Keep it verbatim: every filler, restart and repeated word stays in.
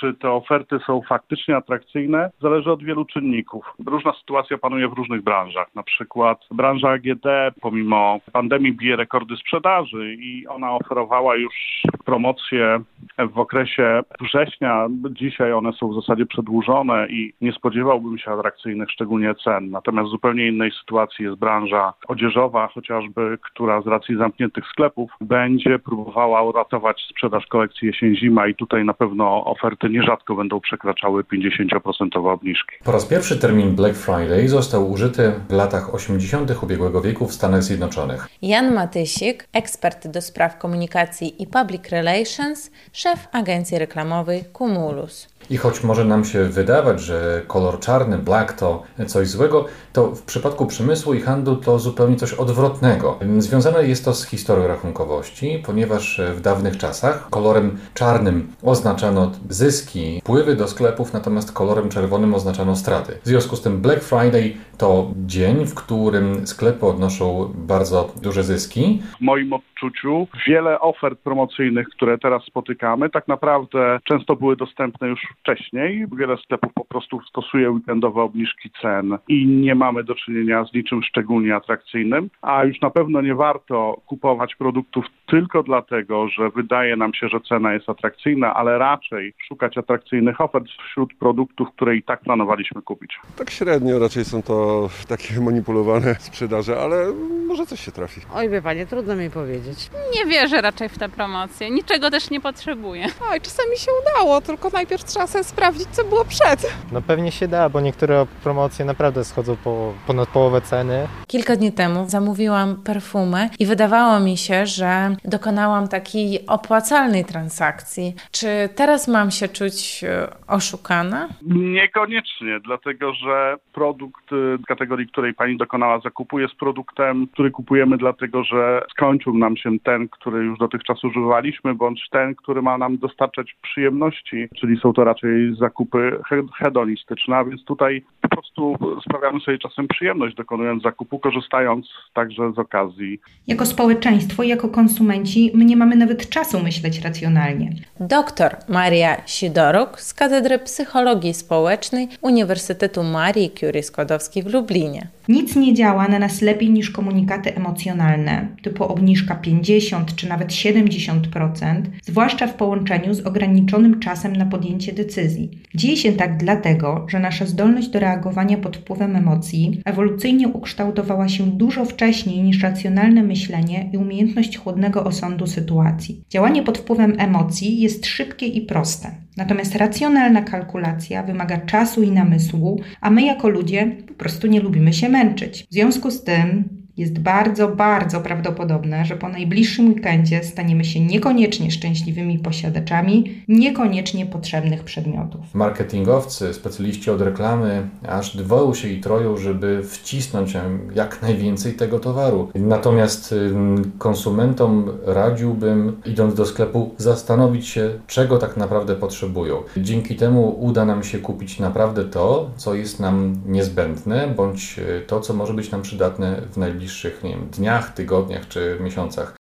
czy te oferty są faktycznie atrakcyjne, zależy od wielu czynników. Różna sytuacja panuje w różnych branżach. Na przykład branża A G D pomimo pandemii bije rekordy sprzedaży i ona oferowała już promocje w okresie września. Dzisiaj one są w zasadzie przedłużone i nie spodziewałbym się atrakcyjnych szczególnie cen. Natomiast w zupełnie innej sytuacji jest branża odzieżowa chociażby, która z racji zamkniętych sklepów będzie próbowała uratować sprzedaż kolekcji jesień-zima i tutaj na pewno oferty nierzadko będą przekraczały pięćdziesiąt procent obniżki. Po raz pierwszy termin Black Friday został użyty w latach osiemdziesiątych ubiegłego wieku w Stanach Zjednoczonych. Jan Matysik, ekspert do spraw komunikacji i public relations, szef agencji reklamowej Cumulus. I choć może nam się wydawać, że kolor czarny, black to coś złego, to w przypadku przemysłu i handlu to zupełnie coś odwrotnego. Związane jest to z historią rachunkowości, ponieważ w dawnych czasach kolorem czarnym oznaczano zyski, wpływy do sklepów, natomiast kolorem czerwonym oznaczano straty. W związku z tym Black Friday to dzień, w którym sklepy odnoszą bardzo duże zyski. W moim odczuciu wiele ofert promocyjnych, które teraz spotykamy, tak naprawdę często były dostępne już wcześniej. Wiele sklepów po prostu stosuje weekendowe obniżki cen i nie mamy do czynienia z niczym szczególnie atrakcyjnym, a już na pewno nie warto kupować produktów tylko dlatego, że wydaje nam się, że cena jest atrakcyjna, ale raczej szukać atrakcyjnych ofert wśród produktów, które i tak planowaliśmy kupić. Tak średnio raczej są to takie manipulowane sprzedaże, ale może coś się trafi. Oj, wie panie, trudno mi powiedzieć. Nie wierzę raczej w te promocje. Niczego też nie potrzebuję. Oj, czasami się udało, tylko najpierw trzeba sobie sprawdzić, co było przed. No pewnie się da, bo niektóre promocje naprawdę schodzą po ponad połowę ceny. Kilka dni temu zamówiłam perfumę i wydawało mi się, że dokonałam takiej opłacalnej transakcji. Czy teraz mam się czuć oszukana? Niekoniecznie, dlatego że produkt z kategorii, której pani dokonała zakupu, jest produktem, który kupujemy dlatego, że skończył nam się ten, który już dotychczas używaliśmy, bądź ten, który ma nam dostarczać przyjemności, czyli są to raczej zakupy hedonistyczne, a więc tutaj po prostu sprawiamy sobie czasem przyjemność, dokonując zakupu, korzystając także z okazji. Jako społeczeństwo, jako konsumenci, my nie mamy nawet czasu myśleć racjonalnie. Doktor Maria Sidoruk z Katedry Psychologii Społecznej Uniwersytetu Marii Curie Skłodowskiej w Lublinie. Nic nie działa na nas lepiej niż komunikaty emocjonalne, typu obniżka pięćdziesiąt czy nawet siedemdziesiąt procent, zwłaszcza w połączeniu z ograniczonym czasem na podjęcie decyzji. Dzieje się tak dlatego, że nasza zdolność do reagowania pod wpływem emocji ewolucyjnie ukształtowała się dużo wcześniej niż racjonalne myślenie i umiejętność chłodnego osądu sytuacji. Działanie pod wpływem emocji jest szybkie i proste. Natomiast racjonalna kalkulacja wymaga czasu i namysłu, a my jako ludzie po prostu nie lubimy się męczyć. W związku z tym jest bardzo, bardzo prawdopodobne, że po najbliższym weekendzie staniemy się niekoniecznie szczęśliwymi posiadaczami niekoniecznie potrzebnych przedmiotów. Marketingowcy, specjaliści od reklamy aż dwoją się i troją, żeby wcisnąć jak najwięcej tego towaru. Natomiast konsumentom radziłbym, idąc do sklepu, zastanowić się, czego tak naprawdę potrzebują. Dzięki temu uda nam się kupić naprawdę to, co jest nam niezbędne, bądź to, co może być nam przydatne w najbliższych nie wiem, dniach, tygodniach czy miesiącach.